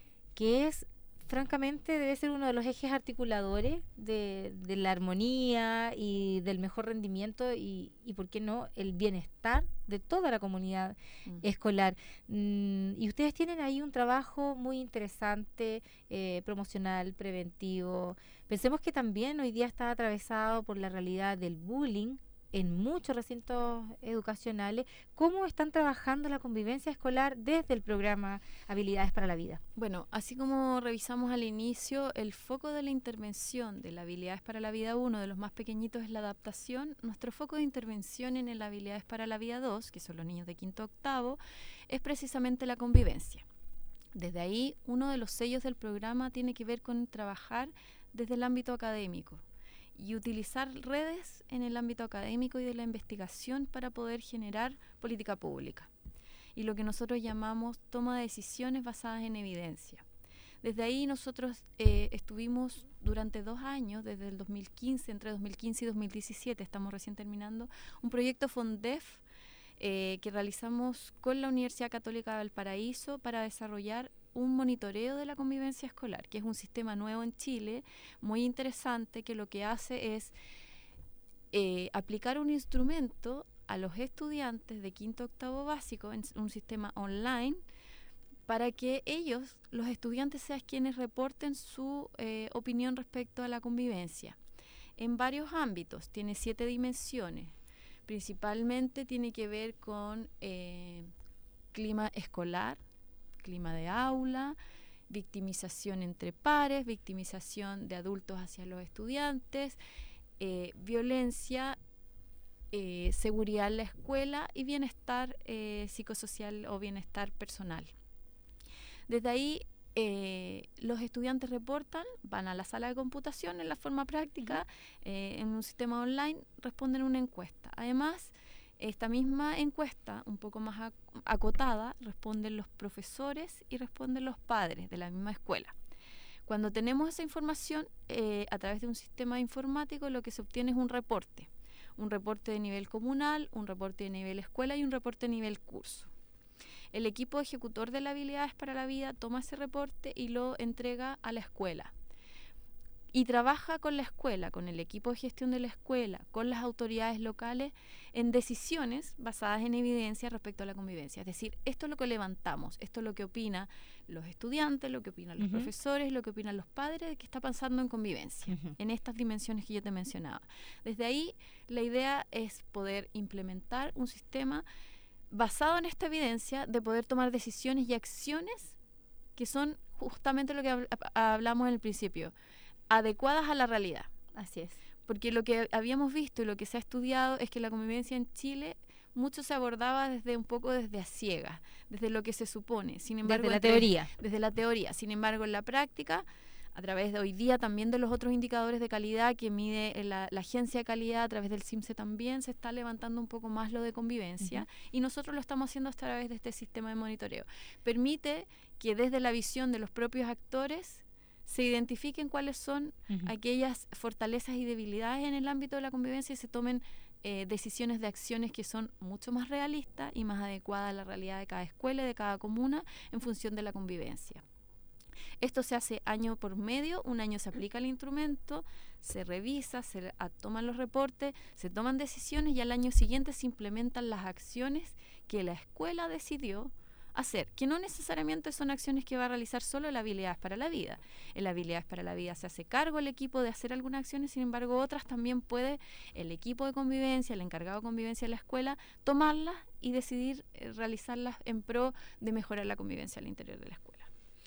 que es francamente debe ser uno de los ejes articuladores de, de la armonía y del mejor rendimiento y, y por qué no, el bienestar de toda la comunidad mm. escolar. Mm, y ustedes tienen ahí un trabajo muy interesante, eh, promocional, preventivo. Pensemos que también hoy día está atravesado por la realidad del bullying en muchos recintos educacionales. ¿Cómo están trabajando la convivencia escolar desde el programa Habilidades para la Vida? Bueno, así como revisamos al inicio, el foco de la intervención de la Habilidades para la Vida uno, de los más pequeñitos, es la adaptación. Nuestro foco de intervención en el Habilidades para la Vida dos, que son los niños de quinto a octavo, es precisamente la convivencia. Desde ahí, uno de los sellos del programa tiene que ver con trabajar desde el ámbito académico y utilizar redes en el ámbito académico y de la investigación para poder generar política pública y lo que nosotros llamamos toma de decisiones basadas en evidencia. Desde ahí nosotros eh, estuvimos durante dos años, desde el dos mil quince, entre dos mil quince y dos mil diecisiete, estamos recién terminando, un proyecto FONDEF eh, que realizamos con la Universidad Católica de Valparaíso para desarrollar un monitoreo de la convivencia escolar, que es un sistema nuevo en Chile, muy interesante, que lo que hace es eh, aplicar un instrumento a los estudiantes de quinto octavo básico en un sistema online para que ellos, los estudiantes, sean quienes reporten su eh, opinión respecto a la convivencia. En varios ámbitos, tiene siete dimensiones. Principalmente tiene que ver con eh, clima escolar, clima de aula, victimización entre pares, victimización de adultos hacia los estudiantes, eh, violencia, eh, seguridad en la escuela y bienestar eh, psicosocial o bienestar personal. Desde ahí eh, los estudiantes reportan, van a la sala de computación en la forma práctica, eh, en un sistema online, responden una encuesta. Además, esta misma encuesta, un poco más ac- acotada, responden los profesores y responden los padres de la misma escuela. Cuando tenemos esa información, eh, a través de un sistema informático, lo que se obtiene es un reporte. Un reporte de nivel comunal, un reporte de nivel escuela y un reporte de nivel curso. El equipo ejecutor de las habilidades para la vida toma ese reporte y lo entrega a la escuela. Y trabaja con la escuela, con el equipo de gestión de la escuela, con las autoridades locales, en decisiones basadas en evidencia respecto a la convivencia. Es decir, esto es lo que levantamos, esto es lo que opinan los estudiantes, lo que opinan los uh-huh. profesores, lo que opinan los padres de qué está pasando en convivencia, uh-huh. en estas dimensiones que yo te mencionaba. Desde ahí, la idea es poder implementar un sistema basado en esta evidencia de poder tomar decisiones y acciones que son justamente lo que hab- hablamos en el principio, adecuadas a la realidad. Así es. Porque lo que habíamos visto y lo que se ha estudiado es que la convivencia en Chile mucho se abordaba desde un poco desde a ciegas, desde lo que se supone. Sin embargo, desde la entre, teoría. Desde la teoría. Sin embargo, en la práctica, a través de hoy día también de los otros indicadores de calidad que mide la, la agencia de calidad, a través del CIMSE también se está levantando un poco más lo de convivencia, uh-huh. y nosotros lo estamos haciendo a través de este sistema de monitoreo. Permite que desde la visión de los propios actores se identifiquen cuáles son uh-huh. aquellas fortalezas y debilidades en el ámbito de la convivencia y se tomen eh, decisiones de acciones que son mucho más realistas y más adecuadas a la realidad de cada escuela y de cada comuna en función de la convivencia. Esto se hace año por medio, un año se aplica el instrumento, se revisa, se toman los reportes, se toman decisiones y al año siguiente se implementan las acciones que la escuela decidió hacer, que no necesariamente son acciones que va a realizar solo el Habilidades para la Vida. El Habilidades para la Vida se hace cargo el equipo de hacer algunas acciones, sin embargo otras también puede el equipo de convivencia, el encargado de convivencia de la escuela, tomarlas y decidir eh, realizarlas en pro de mejorar la convivencia al interior de la escuela.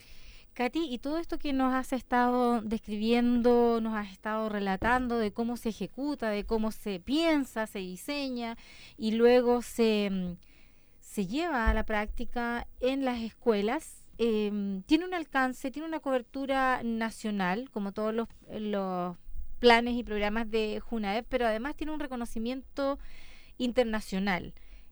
Katy, y todo esto que nos has estado describiendo, nos has estado relatando de cómo se ejecuta, de cómo se piensa, se diseña y luego se... se lleva a la práctica en las escuelas, eh, tiene un alcance, tiene una cobertura nacional, como todos los, los planes y programas de JUNAEP, pero además tiene un reconocimiento internacional.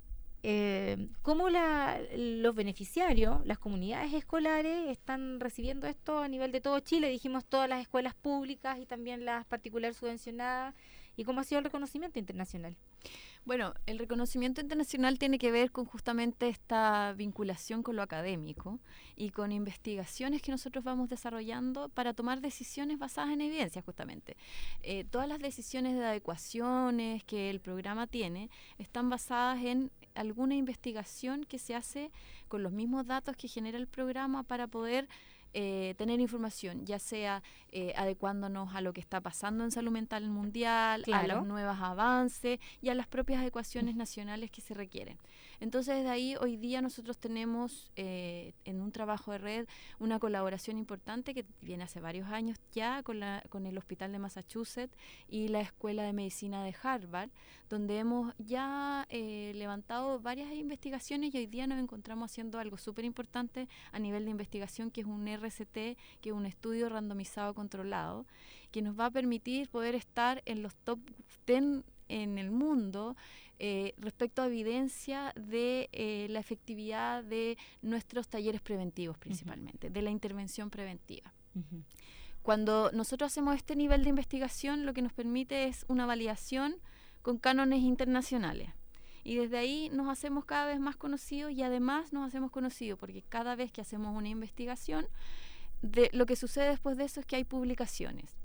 Eh, ¿Cómo la, los beneficiarios, las comunidades escolares, están recibiendo esto a nivel de todo Chile? Dijimos todas las escuelas públicas y también las particulares subvencionadas. ¿Y cómo ha sido el reconocimiento internacional? Bueno, el reconocimiento internacional tiene que ver con justamente esta vinculación con lo académico y con investigaciones que nosotros vamos desarrollando para tomar decisiones basadas en evidencia, justamente. Eh, todas las decisiones de adecuaciones que el programa tiene están basadas en alguna investigación que se hace con los mismos datos que genera el programa para poder Eh, tener información, ya sea eh, adecuándonos a lo que está pasando en salud mental mundial, claro. a los nuevos avances y a las propias adecuaciones nacionales que se requieren. Entonces, de ahí hoy día nosotros tenemos eh, en un trabajo de red una colaboración importante que viene hace varios años ya con, la, con el Hospital de Massachusetts y la Escuela de Medicina de Harvard, donde hemos ya eh, levantado varias investigaciones y hoy día nos encontramos haciendo algo súper importante a nivel de investigación, que es un R C T, que es un estudio randomizado controlado, que nos va a permitir poder estar en los top diez en el mundo eh, respecto a evidencia de eh, la efectividad de nuestros talleres preventivos principalmente, uh-huh. de la intervención preventiva. Uh-huh. Cuando nosotros hacemos este nivel de investigación, lo que nos permite es una validación con cánones internacionales. Y desde ahí nos hacemos cada vez más conocidos y además nos hacemos conocidos porque cada vez que hacemos una investigación, de, lo que sucede después de eso es que hay publicaciones.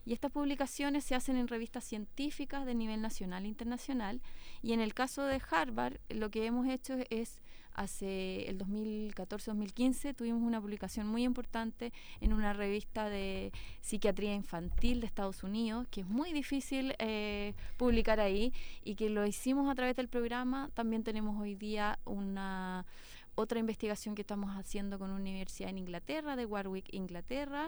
Y estas publicaciones se hacen en revistas científicas de nivel nacional e internacional. Y en el caso de Harvard, lo que hemos hecho es, hace el dos mil catorce dos mil quince, tuvimos una publicación muy importante en una revista de psiquiatría infantil de Estados Unidos, que es muy difícil eh, publicar ahí, y que lo hicimos a través del programa. También tenemos hoy día una... otra investigación que estamos haciendo con una universidad en Inglaterra, de Warwick, Inglaterra,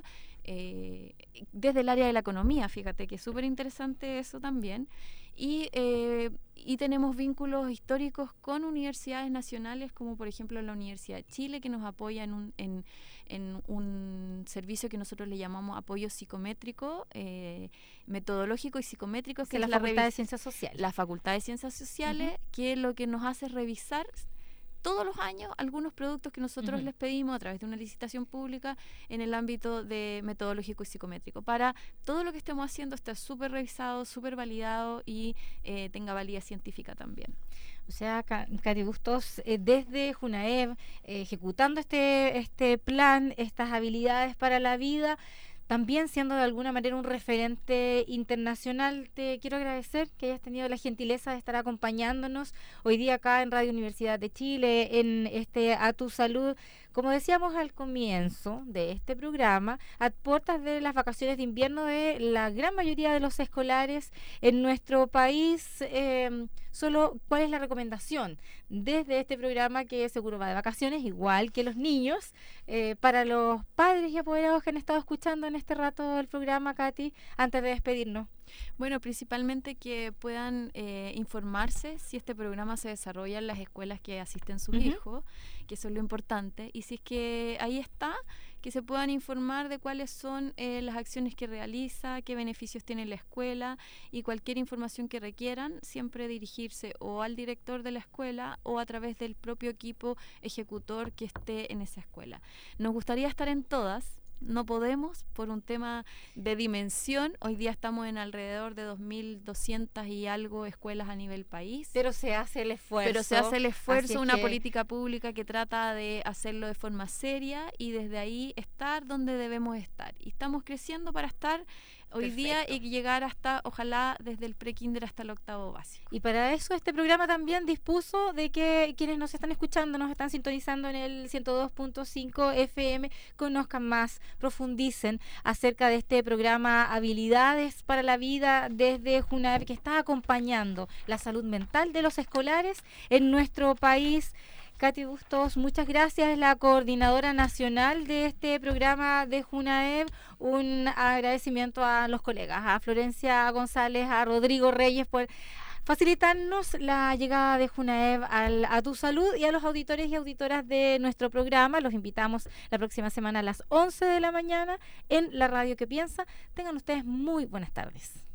eh, desde el área de la economía, fíjate que es súper interesante eso también. Y, eh, y tenemos vínculos históricos con universidades nacionales, como por ejemplo la Universidad de Chile, que nos apoya en un, en, en un servicio que nosotros le llamamos apoyo psicométrico, eh, metodológico y psicométrico, que sí, es la, la Facultad revis- de Ciencias Sociales. La Facultad de Ciencias Sociales, uh-huh. que lo que nos hace es revisar todos los años algunos productos que nosotros uh-huh. les pedimos a través de una licitación pública en el ámbito de metodológico y psicométrico, para todo lo que estemos haciendo esté súper revisado, súper validado y eh, tenga validez científica también. O sea, Katy Bustos, eh, desde Junaev, eh, ejecutando este, este plan, estas habilidades para la vida, también siendo de alguna manera un referente internacional. Te quiero agradecer que hayas tenido la gentileza de estar acompañándonos hoy día acá en Radio Universidad de Chile, en este A Tu Salud. Como decíamos al comienzo de este programa, a puertas de las vacaciones de invierno de la gran mayoría de los escolares en nuestro país, eh, solo ¿cuál es la recomendación desde este programa, que seguro va de vacaciones, igual que los niños, eh, para los padres y apoderados que han estado escuchando en este rato el programa, Katy, antes de despedirnos? Bueno, principalmente que puedan eh, informarse si este programa se desarrolla en las escuelas que asisten sus uh-huh. hijos, que eso es lo importante, y si es que ahí está, que se puedan informar de cuáles son eh, las acciones que realiza, qué beneficios tiene la escuela, y cualquier información que requieran, siempre dirigirse o al director de la escuela o a través del propio equipo ejecutor que esté en esa escuela. Nos gustaría estar en todas. No podemos por un tema de dimensión. Hoy día estamos en alrededor de dos mil doscientas y algo escuelas a nivel país. Pero se hace el esfuerzo. Pero se hace el esfuerzo, una que... política pública que trata de hacerlo de forma seria y desde ahí estar donde debemos estar. Y estamos creciendo para estar hoy Perfecto. Día y llegar hasta, ojalá, desde el pre-kinder hasta el octavo básico. Y para eso este programa también dispuso de que quienes nos están escuchando, nos están sintonizando en el ciento dos punto cinco F M, conozcan más, profundicen acerca de este programa Habilidades para la Vida desde Junaev, que está acompañando la salud mental de los escolares en nuestro país. Katy Bustos, muchas gracias, es la coordinadora nacional de este programa de Junaev. Un agradecimiento a los colegas, a Florencia González, a Rodrigo Reyes por facilitarnos la llegada de Junaev al, a Tu Salud, y a los auditores y auditoras de nuestro programa. Los invitamos la próxima semana a las once de la mañana en la Radio que Piensa. Tengan ustedes muy buenas tardes.